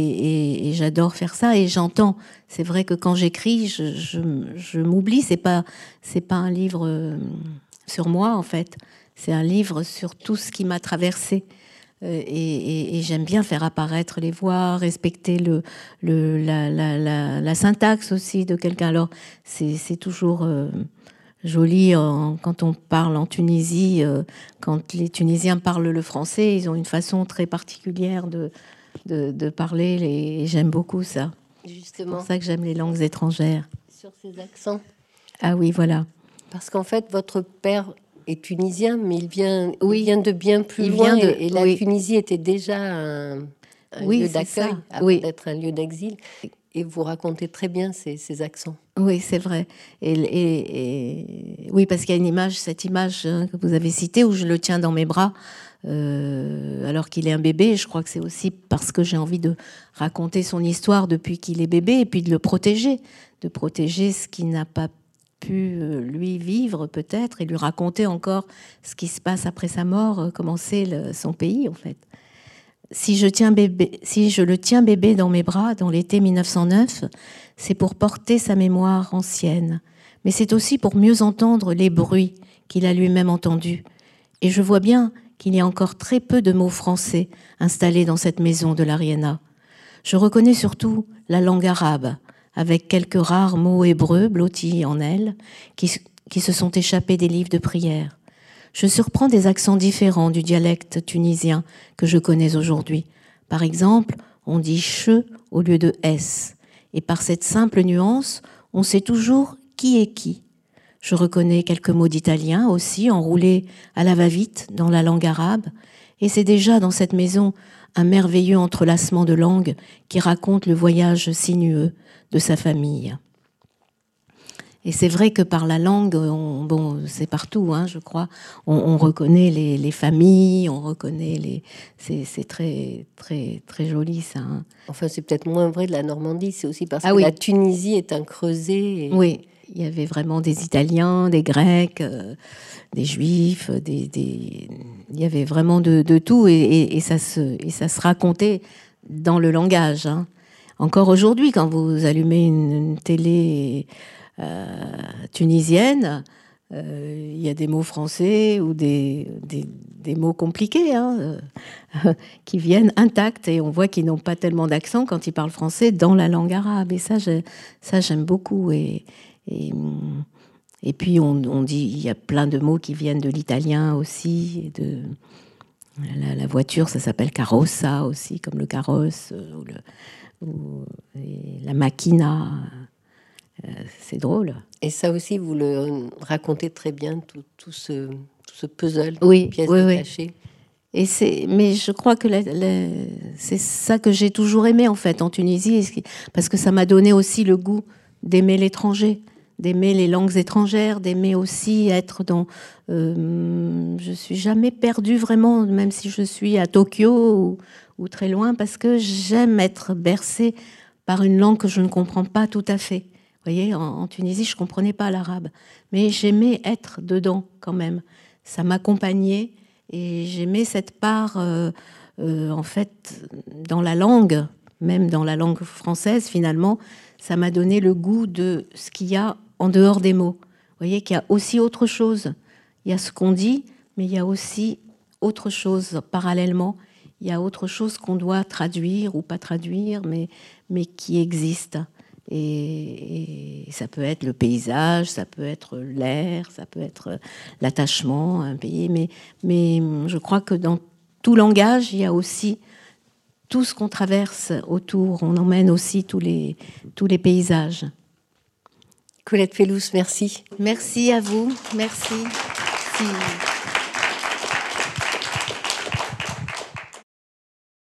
et, et j'adore faire ça, et j'entends. C'est vrai que quand j'écris, je, je, je m'oublie, c'est pas, c'est pas un livre sur moi, en fait, c'est un livre sur tout ce qui m'a traversé. Et, et, et j'aime bien faire apparaître les voix, respecter le, le, la, la, la, la syntaxe aussi de quelqu'un. Alors, c'est, c'est toujours euh, joli en, quand on parle en Tunisie. Euh, quand les Tunisiens parlent le français, ils ont une façon très particulière de, de, de parler. Les, et j'aime beaucoup ça. Justement. C'est pour ça que j'aime les langues étrangères. Sur ces accents. Ah oui, voilà. Parce qu'en fait, votre père... est tunisien, mais il vient, oui. il vient de bien plus il loin. Vient de, et, et la oui. Tunisie était déjà un, un oui, lieu d'accueil, avant oui. d'être un lieu d'exil. Et vous racontez très bien ces, ces accents. Oui, c'est vrai. Et, et, et oui, parce qu'il y a une image, cette image que vous avez citée, où je le tiens dans mes bras, euh, alors qu'il est un bébé. Je crois que c'est aussi parce que j'ai envie de raconter son histoire depuis qu'il est bébé, et puis de le protéger, de protéger ce qui n'a pas pu lui vivre peut-être, et lui raconter encore ce qui se passe après sa mort, comment c'est le, son pays en fait. Si je, tiens bébé, si je le tiens bébé dans mes bras dans l'été mille neuf cent neuf, c'est pour porter sa mémoire ancienne, mais c'est aussi pour mieux entendre les bruits qu'il a lui-même entendus. Et je vois bien qu'il y a encore très peu de mots français installés dans cette maison de l'Ariana. Je reconnais surtout la langue arabe, avec quelques rares mots hébreux blottis en elle, qui, qui se sont échappés des livres de prière. Je surprends des accents différents du dialecte tunisien que je connais aujourd'hui. Par exemple, on dit « che » au lieu de « s ». Et par cette simple nuance, on sait toujours qui est qui. Je reconnais quelques mots d'italien aussi, enroulés à la va-vite dans la langue arabe. Et c'est déjà dans cette maison un merveilleux entrelacement de langues qui raconte le voyage sinueux de sa famille. Et c'est vrai que par la langue, on, bon, c'est partout, hein, je crois, on, on reconnaît les, les familles, on reconnaît les... C'est, c'est très, très, très joli, ça. Hein. Enfin, c'est peut-être moins vrai de la Normandie, c'est aussi parce ah, que oui. la Tunisie est un creuset. Et... Oui, il y avait vraiment des Italiens, des Grecs, euh, des Juifs, des, des... il y avait vraiment de, de tout, et, et, et, ça se, et ça se racontait dans le langage, hein. Encore aujourd'hui, quand vous allumez une, une télé euh, tunisienne, euh, il y a des mots français ou des, des, des mots compliqués hein, euh, qui viennent intacts, et on voit qu'ils n'ont pas tellement d'accent quand ils parlent français dans la langue arabe. Et ça, je, ça j'aime beaucoup. Et, et, et puis, on, on dit, il y a plein de mots qui viennent de l'italien aussi, et de... La, la voiture, ça s'appelle carrossa aussi, comme le carrosse, ou, le, ou la machina. Euh, c'est drôle. Et ça aussi, vous le racontez très bien, tout, tout, ce, tout ce puzzle, oui, pièces oui, détachées. Oui. Et c'est, mais je crois que la, la, c'est ça que j'ai toujours aimé en fait en Tunisie, parce que ça m'a donné aussi le goût d'aimer l'étranger, d'aimer les langues étrangères, d'aimer aussi être dans... Euh, je suis jamais perdue vraiment, même si je suis à Tokyo ou, ou très loin, parce que j'aime être bercée par une langue que je ne comprends pas tout à fait. Vous voyez, en, en Tunisie, je ne comprenais pas l'arabe, mais j'aimais être dedans quand même. Ça m'accompagnait et j'aimais cette part, euh, euh, en fait, dans la langue, même dans la langue française, finalement, ça m'a donné le goût de ce qu'il y a en dehors des mots. Vous voyez qu'il y a aussi autre chose. Il y a ce qu'on dit, mais il y a aussi autre chose parallèlement. Il y a autre chose qu'on doit traduire ou pas traduire, mais, mais qui existe. Et, et ça peut être le paysage, ça peut être l'air, ça peut être l'attachement à un pays. Mais, mais je crois que dans tout langage, il y a aussi tout ce qu'on traverse autour. On emmène aussi tous les, tous les paysages. Colette Fellouz, merci. Merci à vous. Merci. Merci.